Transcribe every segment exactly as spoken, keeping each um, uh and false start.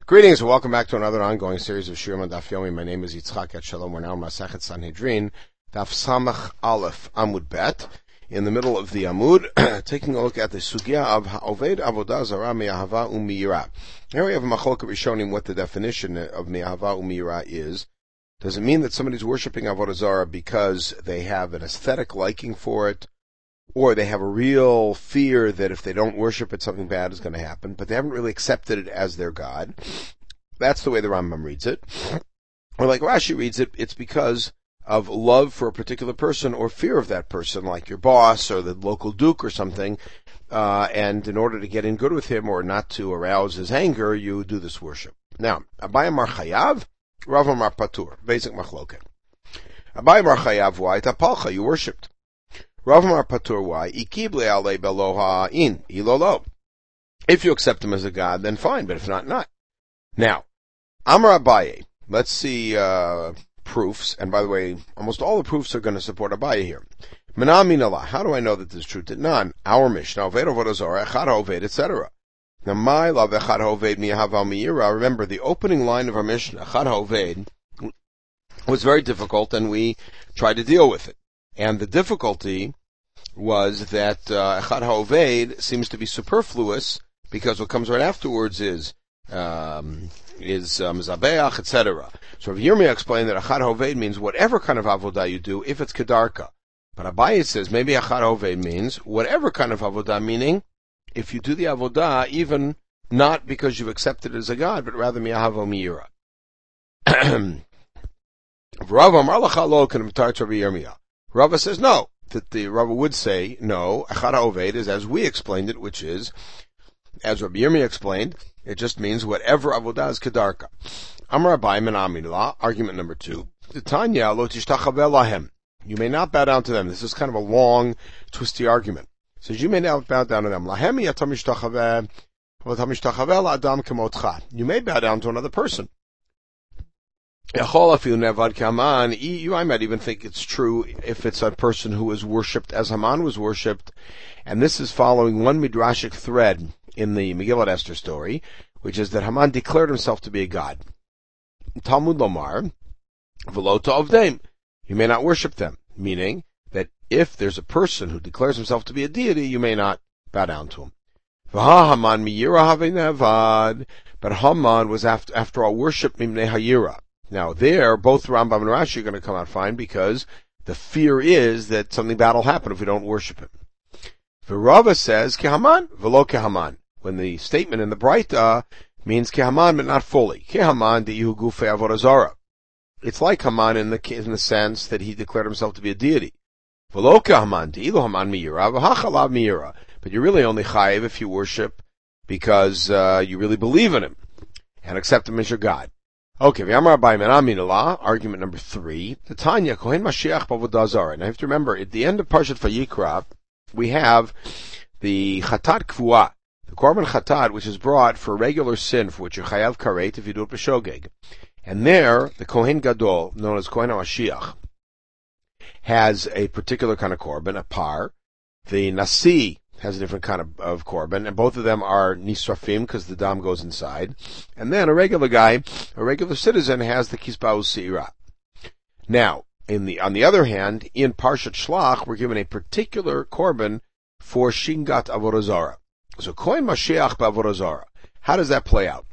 Greetings and welcome back to another ongoing series of Shiurim on Daf Yomi. My name is Yitzchak Etshalom. We're now in Masechet Sanhedrin, Daf Samach Aleph Amud Bet, in the middle of the Amud, taking a look at the Sugya of Ha'oved Avodah Zarah Me'ahava U'Miyira. Here we have a Machlokah Rishonim what the definition of Me'ahava U'Miyira is. Does it mean that somebody's worshiping Avodah Zarah because they have an aesthetic liking for it, or they have a real fear that if they don't worship it, something bad is going to happen, but they haven't really accepted it as their God? That's the way the Rambam reads it. Or like Rashi reads it, it's because of love for a particular person or fear of that person, like your boss or the local duke or something, uh, and in order to get in good with him or not to arouse his anger, you do this worship. Now, Abaye Mar Chayav, Rav Mar Patur, basic machloket. Abaye Mar Chayav, why? Tapalcha, you worshipped. Rav Mar Patur, why? Ikib le'alei beloha in, ilolo. If you accept him as a god, then fine, but if not, not. Now, Amar Abaye, let's see uh, proofs, and by the way, almost all the proofs are going to support Abaye here. Menam min Allah, how do I know that this is true? None. Our Mishnah, Oved Avodah Zarah, Echad HaOved, et cetera. Now, my love, Echad HaOved mi'ahava u'miyira, remember, the opening line of our Mishnah, Echad HaOved, was very difficult, and we tried to deal with it. And the difficulty was that uh, Echad HaOved seems to be superfluous, because what comes right afterwards is um, is um, Zabeach, et cetera. So Rav Yirmiyah explained that Echad HaOved means whatever kind of avodah you do, if it's Kedarka. But Abaye says maybe Echad HaOved means whatever kind of avodah, meaning if you do the avodah, even not because you've accepted it as a god, but rather mi'ahava u'miyira. Rava Amar Lacha Lo Kan V'Tartz Rav Yirmiyah. Rava says no, that the Rava would say no, Echad HaOved is as we explained it, which is, as Rabbi Yirmiyah explained, it just means whatever avodah is kedarka. Amar Abaye Menam La, argument number two. Tanya lo tishtachaveh lahem. You may not bow down to them. This is kind of a long, twisty argument. It says you may not bow down to them. Lahem yatam tishtachaveh, v'tam tishtachaveh la'adam kemotcha. You may bow down to another person. You I might even think it's true if it's a person who is worshipped as Haman was worshipped, and this is following one midrashic thread in the Megillat Esther story, which is that Haman declared himself to be a god. Talmud Lomar, v'lo ta'ovdeim, you may not worship them, meaning that if there's a person who declares himself to be a deity, you may not bow down to him. V'ha Haman miyira havenevad, but Haman was after, after all worshipped mimnei hayira. Now there, both Rambam and Rashi are going to come out fine because the fear is that something bad will happen if we don't worship him. Rava says kehaman v'lo kehaman, when the statement in the Braita means kehaman but not fully. Kehaman de'ihu gufei avodah zarah. It's like Haman in the in the sense that he declared himself to be a deity. V'lo kehaman de'ilu Haman miyira v'hachalav miyira. But you're really only chayiv if you worship because uh, you really believe in him and accept him as your God. Okay, V'yamar Abaye Menam La, argument number three. The Tanya, Kohen Mashiach b'avodah zarah. Now you have to remember, at the end of Parshat Vayikra, we have the Chatat Kvuah, the Korban Chatat, which is brought for regular sin, for which you're Chayav Karet if you do it b'shogeg. And there, the Kohen Gadol, known as Kohen HaMashiach, has a particular kind of Korban, a par. The Nasi has a different kind of, of korban, and both of them are nisrafim because the dam goes inside. And then a regular guy, a regular citizen, has the kisba'u se'ira. Now, in the on the other hand, in Parshat Shlach, we're given a particular korban for shingat avodah zarah. So kohen mashiach b'avodah zarah. How does that play out?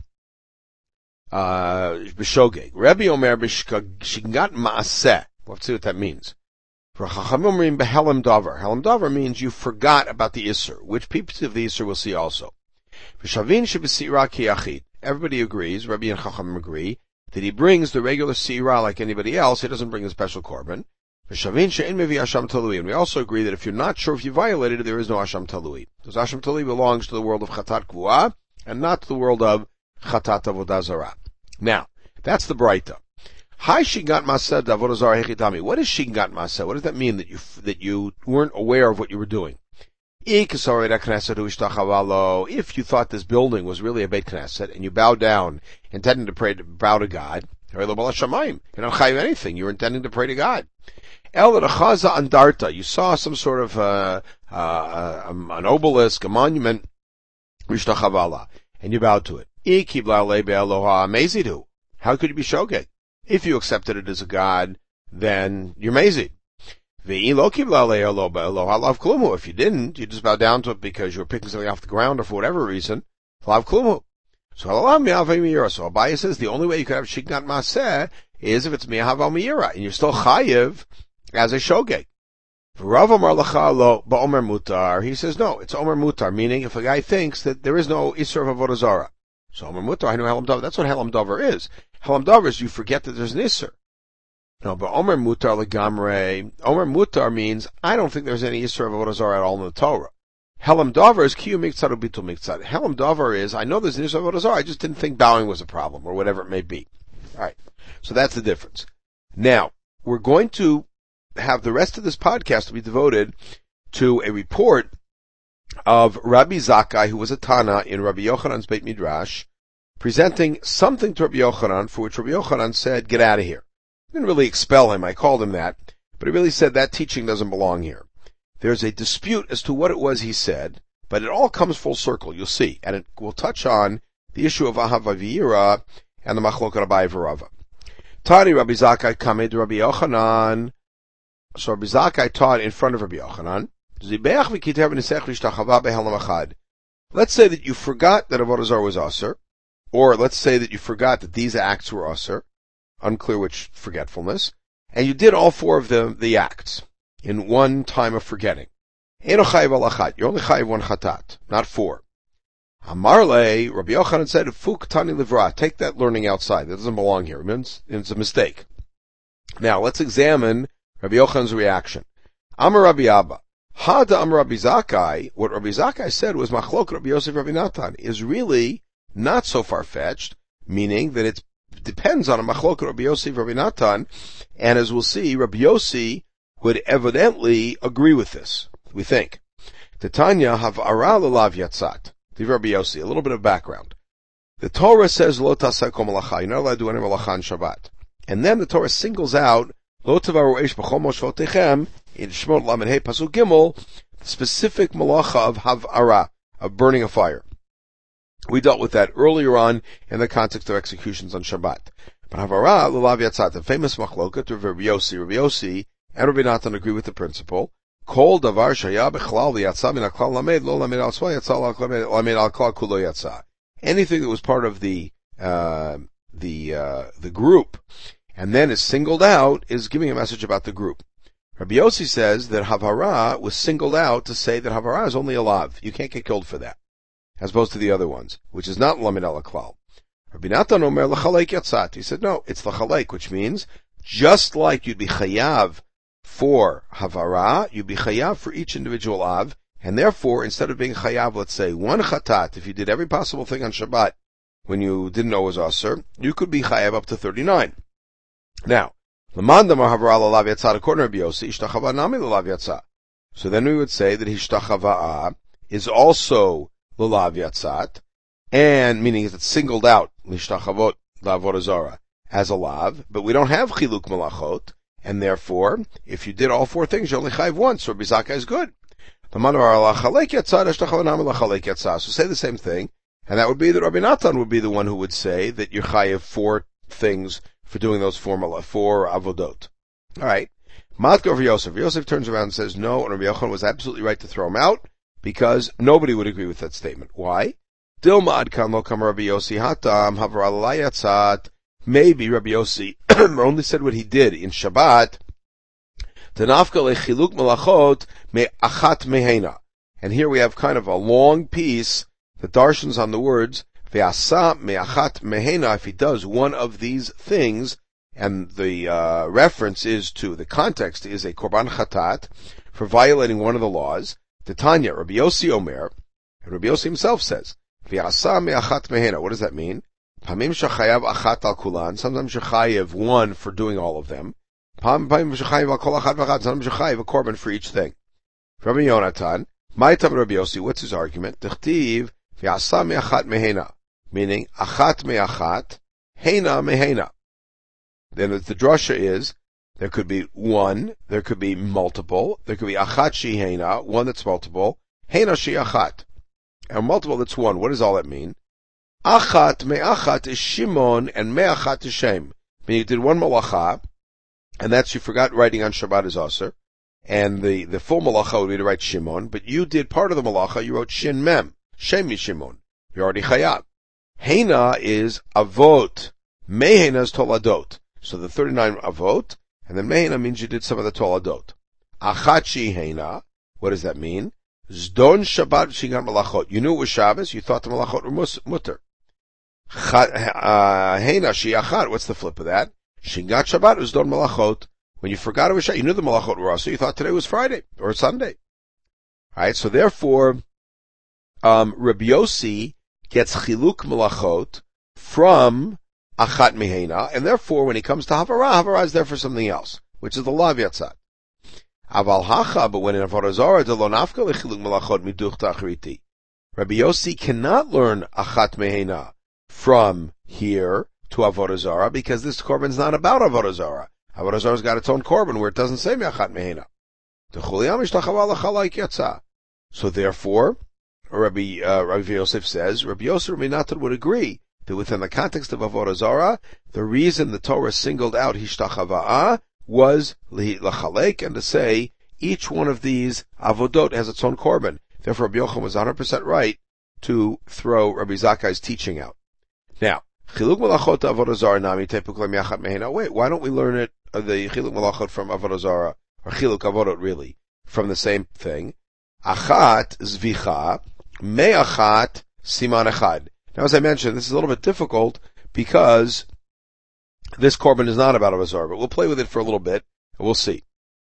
Uh, b'shogeg. Rebbe Omer b'shingat ma'aseh. Let's see what that means. For Chachamim behelem davar. Helem davar means you forgot about the Isser, which pieces of the Isser we'll see also. V'shavin sheb'sira kiyachid. Everybody agrees, Rabbi and Chachamim agree, that he brings the regular sira like anybody else. He doesn't bring a special korban. V'shavin she'en mevi asham talui. And we also agree that if you're not sure if you violated it, there is no asham talui. Because asham talui belongs to the world of chatat kvuah and not to the world of chatat avodah zarah. Now, that's the Braita. Hi shingat maseh avodah zarah hechitami. What is shingat maseh? What does that mean that you that you weren't aware of what you were doing? If you thought this building was really a Beit Knesset and you bowed down, intending to pray to bow to God, you're not chayiv anything. You're intending to pray to God. El Rechaza Andarta. You saw some sort of uh, uh, um, an obelisk, a monument, and you bowed to it. I kibla le be'eloha mezidu. How could you be shogeg? If you accepted it as a god, then you're mazid. Ve'i lo kibla le be'eloha lav klumu. If you didn't, you just bow down to it because you were picking something off the ground or for whatever reason, lav klumu. So So Abaye says the only way you could have shignat maseh is if it's mi'ahav al me'ira, and you're still chayiv as a shogeg. Rav Amar Lacha lo ba'omer mutar. He says no, it's omer mutar, meaning if a guy thinks that there is no isur of avodah zarah. So omer mutar, I know helam davar. That's what helam davar is. Helam davar is you forget that there's an isur. No, but omer mutar legamre. Omer mutar means I don't think there's any isur of avodah zarah at all in the Torah. Helam davar is kiyu miktzad or bitul miktzad. Helam davar is I know there's an isur of avodah zarah. I just didn't think bowing was a problem or whatever it may be. All right, so that's the difference. Now we're going to have the rest of this podcast to be devoted to a report of Rabbi Zakkai, who was a Tana in Rabbi Yochanan's Beit Midrash, presenting something to Rabbi Yochanan for which Rabbi Yochanan said, get out of here. I didn't really expel him, I called him that, but he really said that teaching doesn't belong here. There's a dispute as to what it was he said, but it all comes full circle, you'll see, and it will touch on the issue of Ahava V'yira and the Machlokes Abaye v'Rava. Tani Rabbi Zakkai kamed Rabbi Yochanan. So Rabbi Zakkai taught in front of Rabbi Yochanan. Let's say that you forgot that avodah zarah was aser, or let's say that you forgot that these acts were aser, unclear which forgetfulness, and you did all four of them, the acts, in one time of forgetting. You're only chayiv one chatat, not four. Amarle, Rabbi Yochanan said, Fuk tani livra, take that learning outside, that doesn't belong here, it means it's a mistake. Now, let's examine Rabbi Yochanan's reaction. Amar Rabbi Abba. Hada Amar Rabbi Zakkai. What Rabbi Zakkai said was Machlok Rabbi Yosef Rabbi Natan is really not so far-fetched, meaning that it depends on a Machlok Rabbi Yosef Rabbi Natan, and as we'll see, Rabbi Yossi would evidently agree with this, we think. Titania hav'ara l'lav yatzat. The Rabbi Yossi, a little bit of background. The Torah says, Lo taseh kol malacha, you're not allowed to do any malacha on Shabbat. And then the Torah singles out Lo tavaru eish b'chol moshvotechem in Shemot Lamed Hey Pasuk Gimel, the specific malacha of havara, of burning a fire. We dealt with that earlier on in the context of executions on Shabbat. But havara l'lav yatzat, the famous machloket of Rabbi Yossi, Rabbi Yossi and Rabbi Natan agree with the principle. Kol davar shaya b'chlal v'yatsa min haklal lamed lo lamed al tzva yatsa lamed al klal kulo yatsa. Anything that was part of the uh, the uh, the group and then is singled out, is giving a message about the group. Rabbi Yossi says that Havara was singled out to say that Havara is only a lav. You can't get killed for that, as opposed to the other ones, which is not Lamed al Klal. Rabbi Natan Omer L'chalek Yatzat. He said, no, it's L'chalek, which means, just like you'd be chayav for Havara, you'd be chayav for each individual av, and therefore, instead of being chayav, let's say, one chatat, if you did every possible thing on Shabbat, when you didn't know it was aser, you could be chayav up to thirty-nine. Now, according to Rabbi Yossi, so then we would say that Hishtachava'a is also l'lav yatzat, and meaning it's singled out l'hishtachavot la'avodah zarah as a lav, but we don't have chiluk malachot, and therefore, if you did all four things, you only chayiv once. So Rabbi Zakkai is good. So say the same thing, and that would be that Rabbi Natan would be the one who would say that you're chayiv four things for doing those four, four avodot. Alright. Matko over Yosef. Yosef turns around and says, no, and Rabbi Yochanan was absolutely right to throw him out, because nobody would agree with that statement. Why? Dilma adkan lo kam Rabbi Yossi hatam havara l'layatzat. Maybe Rabbi Yossi only said what he did in Shabbat. Tanafka lechiluk malachot me achat mehena. And here we have kind of a long piece that darshans on the words ve'asa me'achat mehena. If he does one of these things, and the uh, reference is to, the context is a korban chatat for violating one of the laws. Titania, Rabbi Yossi Omer, and Rabbi Yossi himself says, ve'asa me'achat mehena. What does that mean? Pamim shechayav achat al kulan. Sometimes shechayav one for doing all of them. Pamim shechayav al kol achat v'achat. Sometimes shechayav a korban for each thing. Rabbi Yonatan, my time Rabbi Yossi, what's his argument? Tichtiv ve'asa me'achat mehena. Meaning, achat me'achat, hena mehena. Then the drasha is, there could be one, there could be multiple, there could be achat shi hena, one that's multiple, hena shi achat. And multiple that's one, what does all that mean? Achat me'achat is Shimon, and me'achat is Shem. Meaning you did one malacha, and that's you forgot writing on Shabbat is Aser, and the, the full malacha would be to write Shimon, but you did part of the malacha, you wrote Shin Mem, Shem mi Shimon. You're already chayav. Hena is avot. Mehena is toladot. So the thirty-nine avot, and then Mehena means you did some of the toladot. Achachi hena, what does that mean? Zdon Shabbat Shingat Malachot. You knew it was Shabbos, you thought the Malachot were mutter. Hena Shiachat, what's the flip of that? Shingat Shabbat is Zdon Malachot. When you forgot it was Shabbat, you knew the Malachot were also, you thought today was Friday, or Sunday. Alright, so therefore, um, Rabbi Yossi gets Chiluk Malachot from Achat Mehena, and therefore when he comes to Havara, Havara is there for something else, which is the Lav Yatzat. Aval Hacha, but when in Avodah Zarah, the Lo Nafka Lechiluk Malachot Miduch Tachriti. Rabbi Yossi cannot learn Achat Mehena from here to Avodah Zarah, because this korban is not about Avodah Zarah. Avodah Zarah's got its own korban where it doesn't say Achat Mehena. So therefore, Rabbi, uh, Rabbi Yosef says, Rabbi Yosef Rabbi Natan would agree that within the context of Avodah Zarah, the reason the Torah singled out Hishtachava'ah was lachalek, and to say each one of these avodot has its own korban. Therefore, Rabbi Yochanan was one hundred percent right to throw Rabbi Zakkai's teaching out. Now, chiluk malachot avodah zarah nami tepuklam yachat mehena. Wait, why don't we learn it uh, the chiluk malachot from avodah zarah, or chiluk avodot really from the same thing? Achat zvicha me'achat siman echad. Now, as I mentioned, this is a little bit difficult because this korban is not about Avodah Zarah, but we'll play with it for a little bit, and we'll see.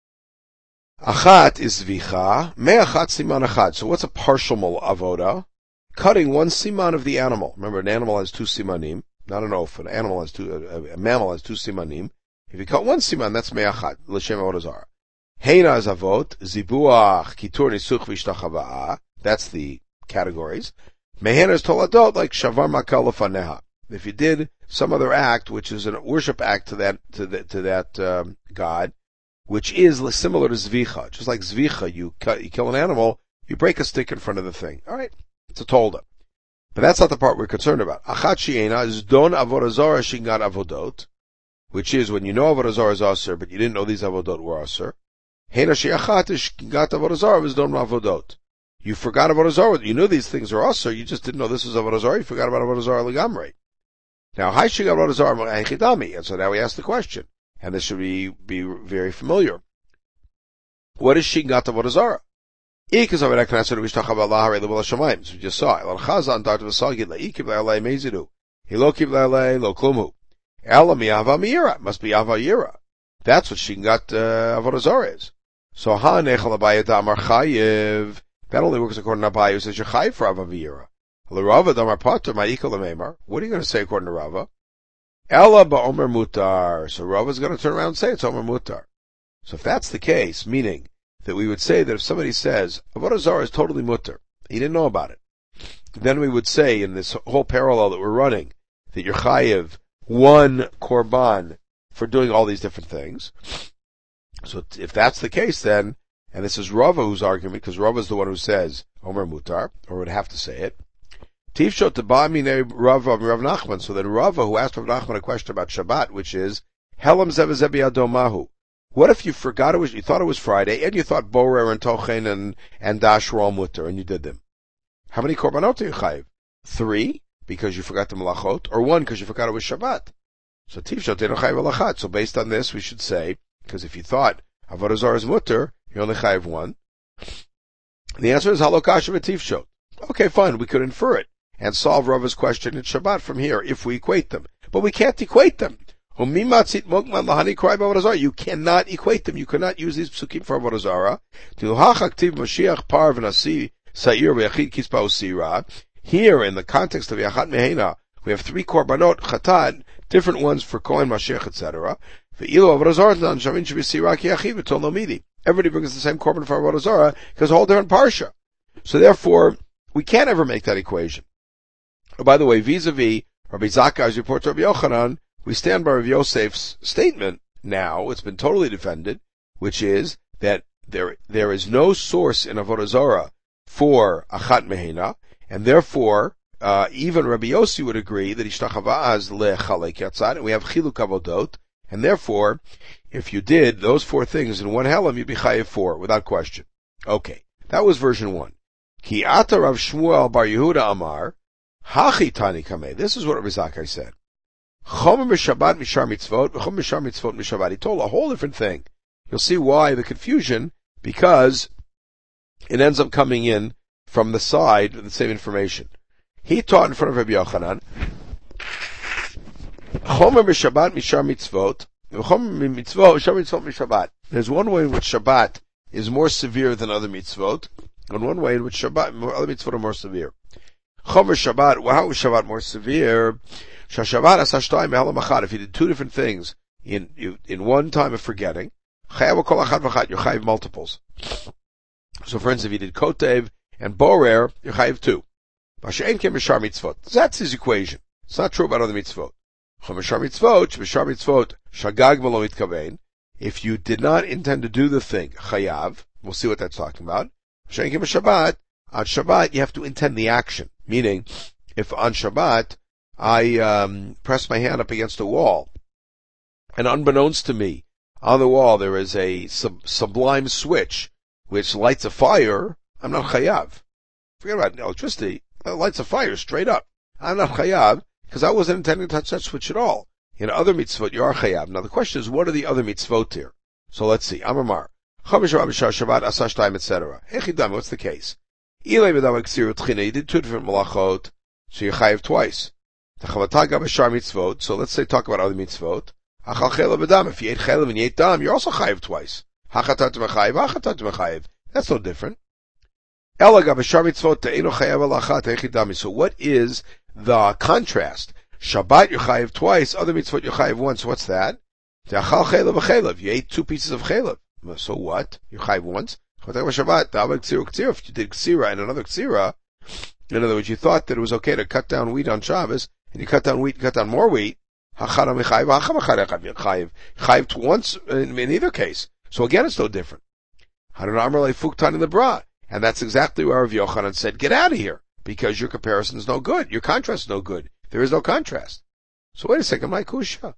Achat is zvicha, me'achat siman achad. So what's a partial avoda? Cutting one siman of the animal. Remember, an animal has two simanim, not an oaf. An animal has two, a, a mammal has two simanim. If you cut one siman, that's me'achat, l'shem Avodah Zarah. Heina is avot, zibuach, kitur nisuch v'ishtachava'ah. That's the categories. Mehena is toladot, like shavar makal lefaneha. If you did some other act, which is a worship act to that to, the, to that um, god, which is similar to zvicha, just like zvicha, you cut, you kill an animal, you break a stick in front of the thing. All right, it's a tolda, but that's not the part we're concerned about. Achat shiena is don avodah zarah shingat avodot, which is when you know avodah zarah is aser, but you didn't know these avodot were aser. Hena shiachat is shingat avodah zarah is don avodot. You forgot avodah zarah. You knew these things are aser, you just didn't know this was avodah zarah. You forgot about avodah zarah legamrei. Now, Hai Shigat Avodah Zarah Echidami, and so now we ask the question, and this should be, be very familiar. What is Shigat Avodah Zarah? Ik is Avodah Knesset V'Ishtachava Lahare Level HaShamayim. So we just saw it. Elon Chazan Dart V'Sagid Le'ikib Le'alei Mezidu. Hilokib Le'alei Lo Klumu. Ela Mi'ava Mi'ira. Must be Ava Yira. That's what Shigat uh, Avodah Zarah is. So Ha Nechal Abayah Damar Chayiv. That only works according to Abayah, who says you're Chayiv for Ava Yira. What are you going to say according to Rava? Ella ba'omer mutar. So Rava's going to turn around and say it's omer mutar. So if that's the case, meaning that we would say that if somebody says Avodah Zarah is totally mutar, he didn't know about it, then we would say in this whole parallel that we're running that you're chayiv one korban for doing all these different things. So if that's the case, then, and this is Rava whose argument, because Rava is the one who says omer mutar, or would have to say it. Tifshot Tabamine Rav Rav Nachman. So then Rava, who asked Rav Nachman a question about Shabbat, which is Helam Zevezebi Adomahu. What if you forgot it was, you thought it was Friday, and you thought Borer and Tochen and and Dash were all mutter, and you did them? How many korbanot do you chayiv? Three, because you forgot the malachot, or one because you forgot it was Shabbat. So Tifshot Teno chayiv alachat. So based on this, we should say, because if you thought Avodah Zarah is mutter, you only chayiv one. The answer is Halokasha v'Tifshot. Okay, fine, we could infer it and solve Rava's question in Shabbat from here, if we equate them. But we can't equate them. You cannot equate them. You cannot use these psukim for Avodah Zarah. Here, in the context of Yachat Mehena, we have three korbanot, chatat, different ones for Kohen, Mashiach, et cetera. Everybody brings the same korban for Avodah Zarah, because a whole different parsha. So therefore, we can't ever make that equation. Oh, by the way, vis-a-vis Rabbi Zakkai's report to Rabbi Yochanan, we stand by Rabbi Yosef's statement now, it's been totally defended, which is that there there is no source in Avodah Zarah for Achat Mehena, and therefore uh, even Rabbi Yossi would agree that ishtachavaz lechalek yatzad, and we have chiluk avodot, and therefore, if you did those four things in one helam, you'd be chayiv four, without question. Okay, that was version one. Ki ata Rav Shmuel bar Yehuda Amar, hachi tani kameh. This is what Rabbi Zakkai said. Chomer mishabat mishar mitzvot, v'chomer mishar mitzvot mishabat. He told a whole different thing. You'll see why the confusion, because it ends up coming in from the side of the same information. He taught in front of Rabbi Yochanan, Chomer mishabat mishar mitzvot, v'chomer mitzvot mishar mitzvot mishabat. There's one way in which Shabbat is more severe than other mitzvot, and one way in which Shabbat, other mitzvot are more severe. Chomer Shabbat, well, how is Shabbat more severe? Shashavat asashtayim me'elam achad. If you did two different things in you, in one time of forgetting, chayav kol achad v'achad, you're chayav multiples. So, for instance, if you did kotev and borer, you're chayav two. Masha'en kem mishar mitzvot. That's his equation. It's not true about other mitzvot. Chom mishar mitzvot, mishar mitzvot, shagag v'lo mitkavein. If you did not intend to do the thing, chayav, we'll see what that's talking about. Masha'en kem Shabbat, on Shabbat, you have to intend the action. Meaning, if on Shabbat, I um, press my hand up against a wall, and unbeknownst to me, on the wall there is a sub- sublime switch which lights a fire, I'm not chayav. Forget about electricity, it lights a fire straight up. I'm not chayav, because I wasn't intending to touch that switch at all. In other mitzvot, you are chayav. Now the question is, what are the other mitzvot here? So let's see. Amar, Chomesh Rabbi Shabbat, Asash Time, et cetera. Echidam, what's the case? Ilay b'dam ksiru tchina, you did two different malachot, so you're chayav twice. So let's say talk about other mitzvot. If you ate chelav and you ate dam, you're also chayiv twice. That's no different. So what is the contrast? Shabbat you're chayiv twice, other mitzvot you're chayiv once. What's that? You ate two pieces of chelav. So what? You're chayiv once. If you did ksira and another ksira, in other words, you thought that it was okay to cut down wheat on Shabbos, and you cut down wheat, cut down more wheat, chayiv once in, in either case. So again, it's no different. And that's exactly where Rav Yochanan said, get out of here, because your comparison is no good, your contrast is no good. There is no contrast. So wait a second, my kusha.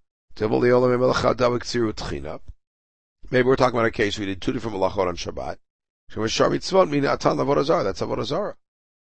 Maybe we're talking about a case where we did two different malachot on Shabbat. That's avodah zarah.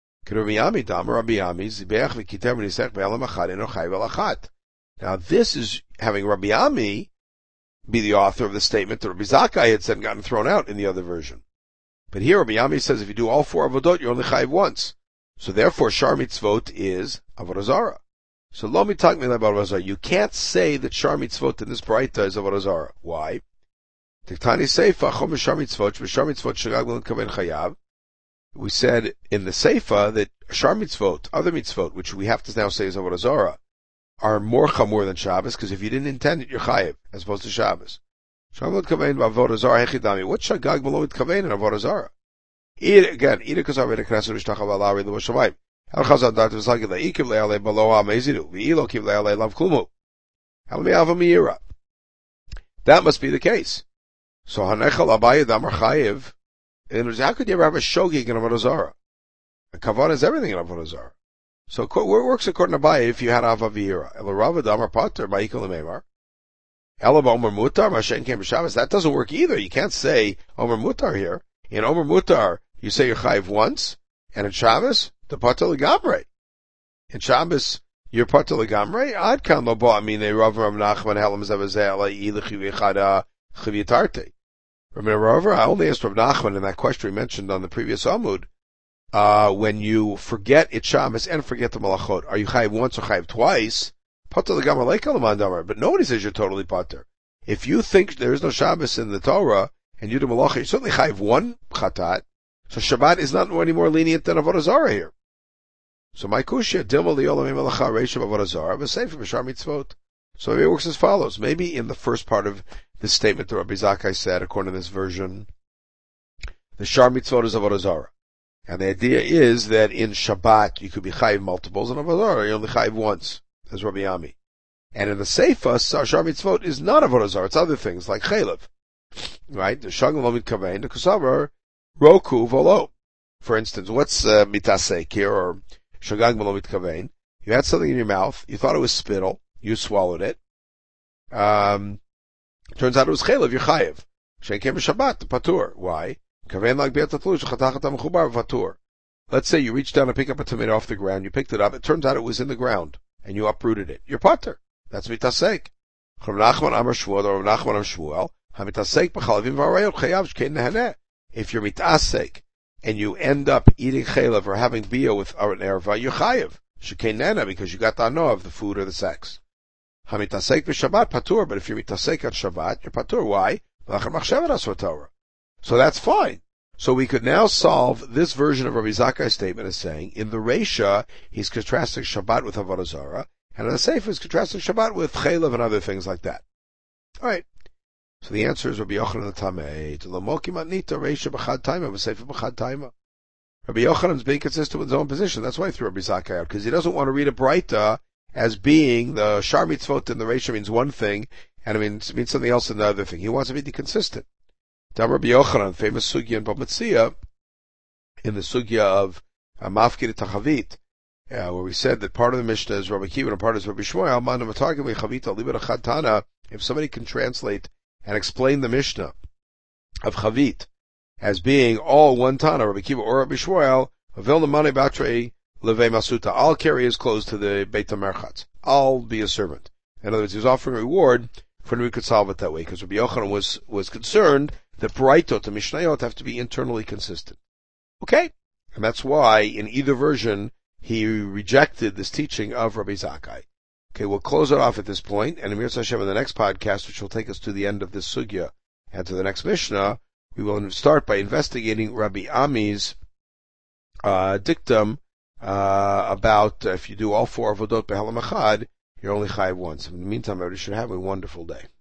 Now this is having Rabbi Ami be the author of the statement that Rabbi Zakkai had said and gotten thrown out in the other version. But here Rabbi Ami says if you do all four avodot, you're only chayiv once. So therefore shar mitzvot is avodah zarah. So lo mitak milay avodah zarah. You can't say that shar mitzvot in this braita is avodah zarah. Why? Tiktani seifa chom shar mitzvot, shar mitzvot shagag v'lo kaven chayav. We said in the Seifa that Shar mitzvot, other mitzvot, which we have to now say is avodah zarah, are more chamor than Shabbos, because if you didn't intend it, you're chayiv, as opposed to Shabbos. Shagag kaven avodah zarah hechidami. What's shagag v'lo kaven in avodah zarah? Again, either because I've knesset v'shtachav alari l'voshamayim. El chazal dat v'zagid le'ikiv le'alei balo ha'mezidu v'ilo kiv le'alei lav klumu. El mi'ava mi'ira. That must be the case. So hanechal abayid amar chayiv. And how could you ever have a shogig in avodah zarah? A kavan is everything in avodah zarah. So where it works according to Abaye if you had avavira? Elarav damar pater ma'ikol meimar. Elab omer mutar mashen kem b'Shabbos. That doesn't work either. You can't say omer mutar here. In omer mutar, you say you're chayiv once, and in Shabbos, the pater legamrei. In Shabbos, you're pater legamrei. Ad kan lo bo amine Rav Rav Nachman helam zavazeh alai ilechiv yechada chivitarte. Remember, I only asked Rav Nachman in that question we mentioned on the previous Amud, uh, when you forget it Shabbos and forget the Malachot, are you chayiv once or chayiv twice? Pater l'gamar leikal l'man. But nobody says you're totally pater. If you think there is no Shabbos in the Torah, and you do Malacha, you're certainly chayiv one chatat, so Shabbat is not any more lenient than avodah zarah here. So my kushya, dilma li'olam malacha reishav avodah zarah, v'sefer b'shar mitzvot. So it works as follows. Maybe in the first part of this statement that Rabbi Zakkai said, according to this version, the shar mitzvot is avodah zarah. And the idea is that in Shabbat you could be chayiv multiples, and avodah zarah you only chayiv once, as Rabbi Ami. And in the Seifa, shar mitzvot is not avodah zarah, it's other things, like chaylev. Right? The shagam lo mitkavein, the kusavar, roku volo. For instance, what's uh, mitasek here, or shagag below mitkavein. You had something in your mouth. You thought it was spittle. You swallowed it. Um, turns out it was chaylev. You're chayev. She'ekem b'Shabbat patur. Why? Kavein lag be'at tatlush chatachat mechubar patur. Let's say you reached down to pick up a tomato off the ground. You picked it up. It turns out it was in the ground, and you uprooted it. You're patur. That's mitasek. Rav Nachman Amar Shmuel, or Rav Nachman Amar Shmuel. Hamitasek b'chalavim v'arayot chayav shkein nehaneh. If you're mitasek and you end up eating chaylev or having bia with an erva, you're chayev. Shkein nehaneh, because you got the ano of the food or the sex. Hamitasek b'Shabbat patur, but if you're mitasek on Shabbat, you're patur. Why? So that's fine. So we could now solve this version of Rabbi Zakkai's statement as saying, in the Reisha, he's contrasting Shabbat with Avodah Zarah, and in the Sefer, he's contrasting Shabbat with chaylev and other things like that. Alright. So the answer is Rabbi Yochanan the Tamei, to Lamoki Matnita, Reisha b'chad taima, v'Sefer b'chad taima. Rabbi Yochanan's being consistent with his own position. That's why he threw Rabbi Zakkai out, because he doesn't want to read a Braita as being the Shar Mitzvot in the Reisha means one thing, and it means, it means something else in the other thing. He wants to be consistent. Dam Rabbi Yochanan, famous sugya in Bava in the sugya of uh, Mafkir Tachavit, uh, where we said that part of the Mishnah is Rabbi Kiva and part is Rabbi Shmuel. If somebody can translate and explain the Mishnah of Chavit as being all one Tana, Rabbi Kiva or Rabbi Shmuel, I'll carry his clothes to the Beit HaMerchatz. I'll be a servant. In other words, he was offering a reward for we could solve it that way, because Rabbi Yochanan was, was concerned that Braitot and Mishnayot have to be internally consistent. Okay? And that's why, in either version, he rejected this teaching of Rabbi Zakkai. Okay, we'll close it off at this point, and Amir Hashem in the next podcast, which will take us to the end of this sugya and to the next Mishnah, we will start by investigating Rabbi Ami's uh, dictum uh, about uh, if you do all four avodot behalam achad, you're only chayav once. In the meantime, everybody should have a wonderful day.